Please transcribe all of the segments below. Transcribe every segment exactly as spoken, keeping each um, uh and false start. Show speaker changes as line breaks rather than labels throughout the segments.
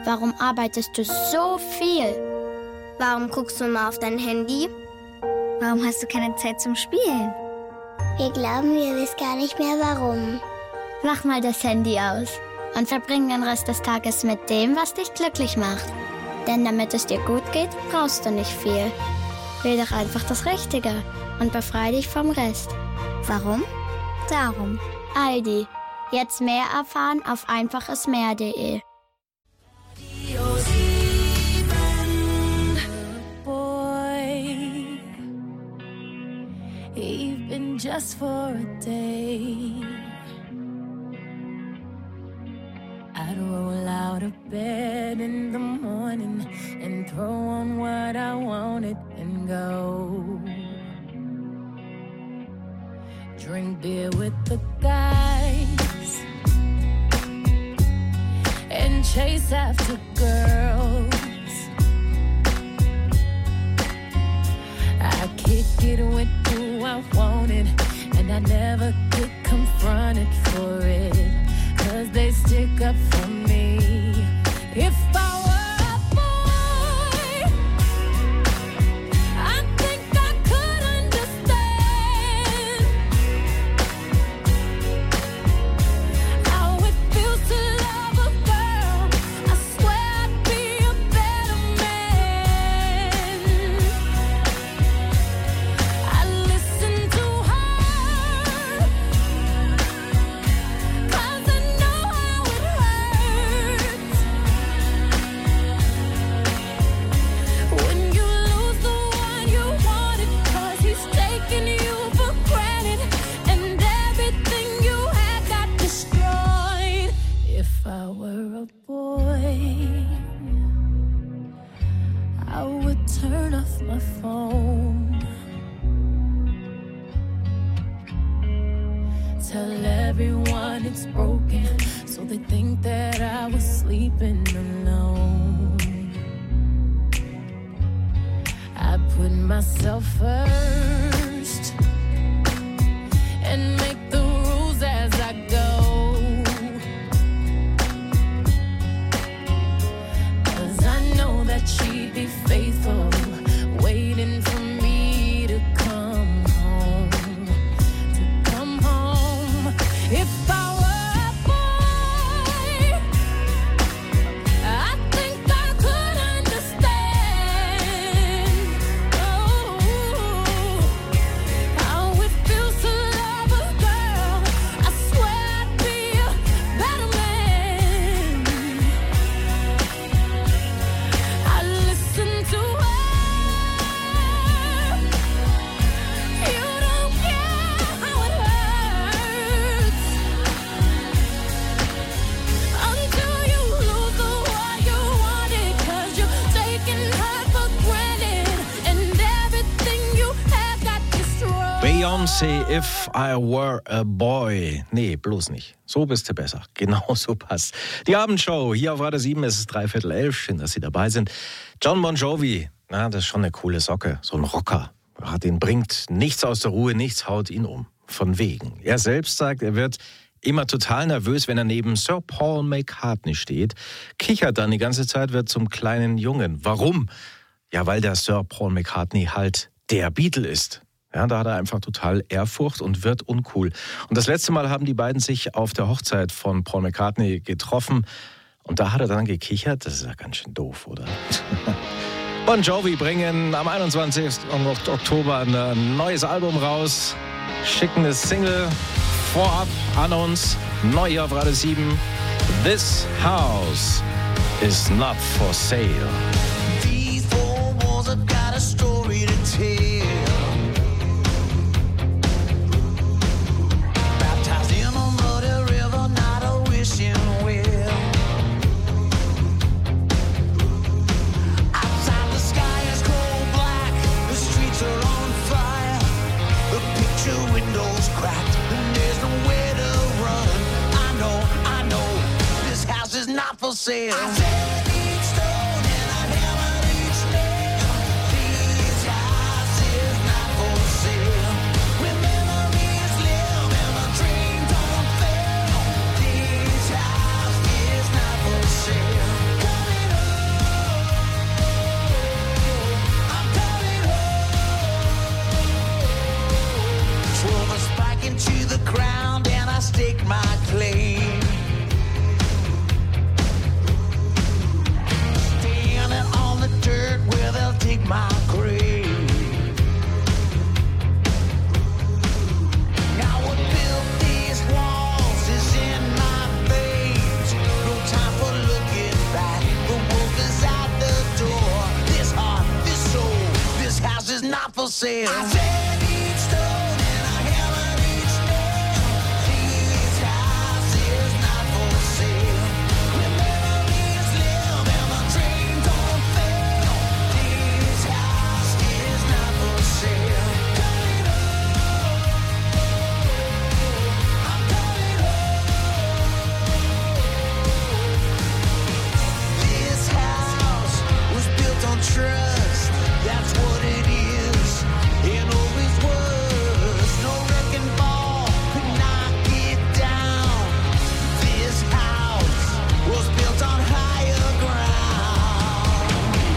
Warum arbeitest du so viel?
Warum guckst du immer auf dein Handy?
Warum hast du keine Zeit zum Spielen?
Wir glauben, wir wissen gar nicht mehr warum.
Mach mal das Handy aus und verbring den Rest des Tages mit dem, was dich glücklich macht. Denn damit es dir gut geht, brauchst du nicht viel. Wähl doch einfach das Richtige und befreie dich vom Rest.
Warum? Darum.
Aldi. Jetzt mehr erfahren auf einfachesmehr punkt de.
Boy, even just for a day, I'd roll out of bed in the morning and throw on what I wanted and go. Drink beer with the guys and chase after girls. I kick it with who I wanted, and I never get confronted for it, 'cause they stick up for me. If I
If I Were a Boy. Nee, bloß nicht. So bist du besser. Genau so passt. Die Abendshow hier auf Radio sieben, es ist dreiviertel elf. Schön, dass Sie dabei sind. John Bon Jovi, na, das ist schon eine coole Socke. So ein Rocker. Ja, den bringt nichts aus der Ruhe, nichts haut ihn um. Von wegen. Er selbst sagt, er wird immer total nervös, wenn er neben Sir Paul McCartney steht. Kichert dann die ganze Zeit, wird zum kleinen Jungen. Warum? Ja, weil der Sir Paul McCartney halt der Beatle ist. Ja, da hat er einfach total Ehrfurcht und wird uncool. Und das letzte Mal haben die beiden sich auf der Hochzeit von Paul McCartney getroffen. Und da hat er dann gekichert. Das ist ja ganz schön doof, oder? Bon Jovi bringen am einundzwanzigsten Oktober ein neues Album raus. Schicken eine Single vorab an uns. Neu auf Radio sieben. This house is not for sale.
These four walls have got a story to tell. Not for sale. I said each stone and I hammered each nail. This house is not for sale. When memories live and my dreams don't fail. This house is not for sale. Come for sale. I said each stone and I hammered each nail. This house is not for sale. Where memories live and my dreams don't fail. This house is not for sale. Coming home, I'm coming home. This house was built on trust. That's what it is, and always was. No wrecking ball could knock it down. This house was built on higher ground.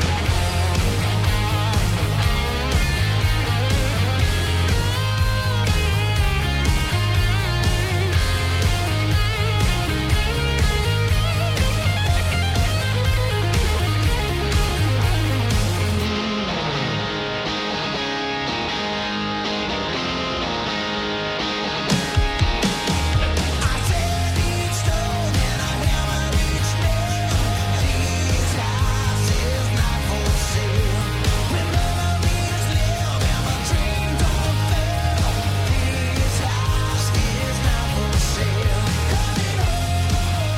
I said each stone and I hammered each nail. This house is not for sale. Where memories live and my dreams don't fail. This house is not for sale. Coming home,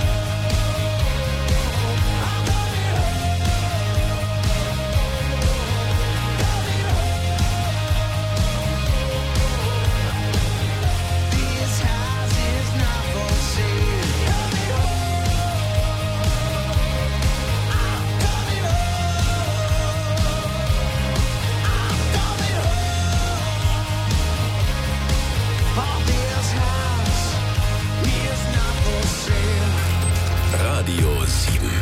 I'm coming home. Coming home. This house is not for sale. Coming home, I'm coming home. I'm coming home. Oh, this house is not for sale.
Radio sieben.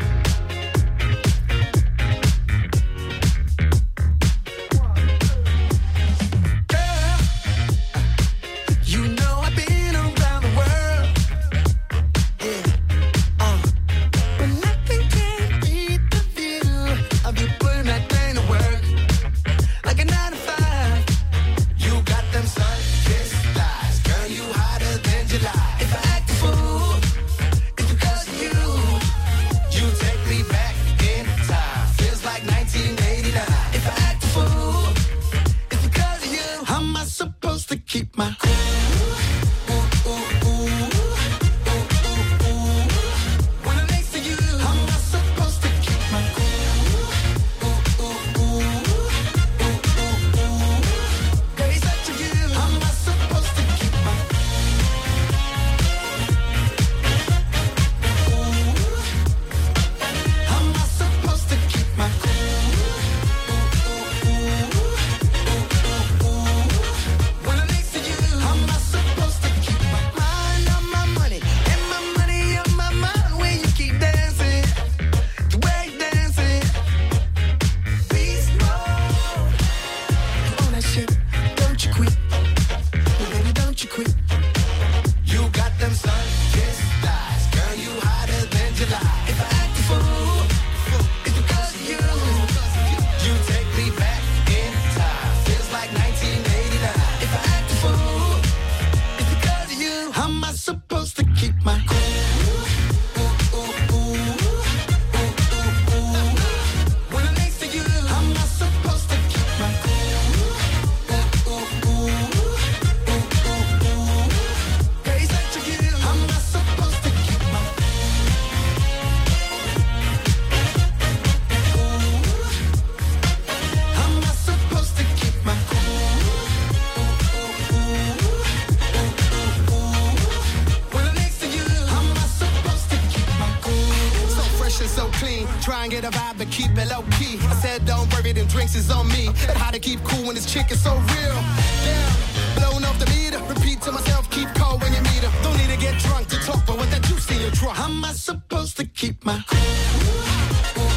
Girl, you know I've been around the world. Yeah, uh, but nothing can beat the feel of you putting that thing to work like a nine to five. You got them sun-kissed thighs, girl. You hotter than July. If I act a fool, it's because of you. You take me back in time. Feels like nineteen eighty-nine. If I act a fool, it's because of you. How am I supposed to keep my cool? Ooh, ooh, ooh, ooh, ooh, ooh. When I'm next to you, how am I supposed to keep my cool? Ooh, ooh, ooh, ooh, ooh, ooh. Girl, it's up to you. How am I supposed to keep my cool? How am I supposed to keep my cool? When I'm next to you, how am I supposed to keep my mind on my money and my money on my mind when you keep dancing the way you dancing? Beast mode on that shit, don't you quit, baby, don't you quit. You got them sun-kissed thighs, girl, you hotter than July. If I act a fool, it's because of you. You take me back in time. Feels like nineteen eighty-nine. If I act a fool, it's because of you. How am I supposed to keep my cool? Ooh, ooh, ooh, ooh, ooh, ooh. When I'm next to you, how am I supposed to keep my cool? Ooh, ooh, ooh, ooh, ooh, ooh. Girl, it's up to you. How am I supposed to keep my How am I supposed to keep my cool? When I'm next to you, how am I supposed to keep my cool?
So fresh and so clean. Try and get a vibe, but keep it low key. I said, don't worry, them drinks is on me. And how to keep cool when this chick is so real. Damn, blowing off the meter. Repeat to myself, keep cold when you meet her. Don't need to get drunk to talk, but with that juice in your trunk.
How am I supposed to keep my cool?